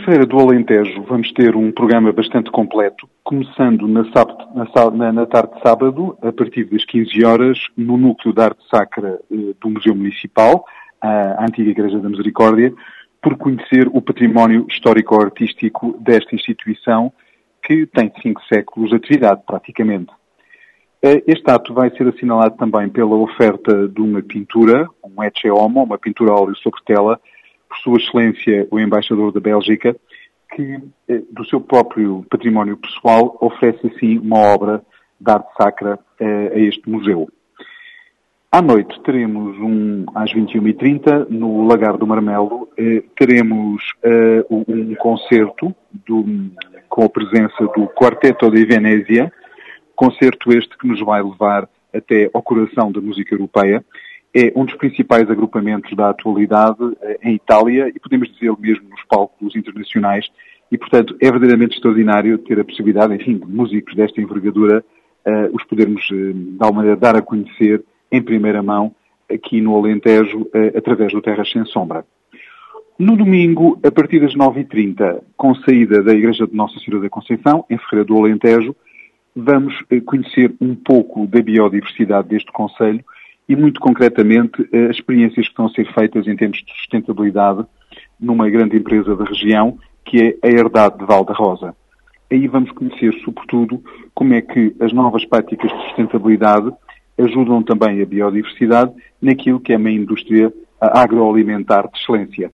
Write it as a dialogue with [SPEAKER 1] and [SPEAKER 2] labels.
[SPEAKER 1] Feira do Alentejo vamos ter um programa bastante completo, começando na tarde de sábado, a partir das 15 horas, no Núcleo de Arte Sacra do Museu Municipal, a antiga Igreja da Misericórdia, por conhecer o património histórico-artístico desta instituição, que tem 5 séculos de atividade, praticamente. Este ato vai ser assinalado também pela oferta de uma pintura, um etche homo, uma pintura a óleo sobre tela, por Sua Excelência, o Embaixador da Bélgica, que, do seu próprio património pessoal, oferece, assim, uma obra de arte sacra a este museu. À noite teremos, às 21h30, no Lagar do Marmelo, teremos um concerto com a presença do Quarteto de Venezia, concerto este que nos vai levar até ao coração da música europeia. É um dos principais agrupamentos da atualidade em Itália e podemos dizer mesmo nos palcos internacionais e, portanto, é verdadeiramente extraordinário ter a possibilidade, enfim, de músicos desta envergadura, os podermos, de alguma maneira, dar a conhecer em primeira mão aqui no Alentejo, através do Terras Sem Sombra. No domingo, a partir das 9h30, com saída da Igreja de Nossa Senhora da Conceição, em Ferreira do Alentejo, vamos conhecer um pouco da biodiversidade deste concelho e, muito concretamente, as experiências que estão a ser feitas em termos de sustentabilidade numa grande empresa da região, que é a Herdade de Val da Rosa. Aí vamos conhecer, sobretudo, como é que as novas práticas de sustentabilidade ajudam também a biodiversidade naquilo que é uma indústria agroalimentar de excelência.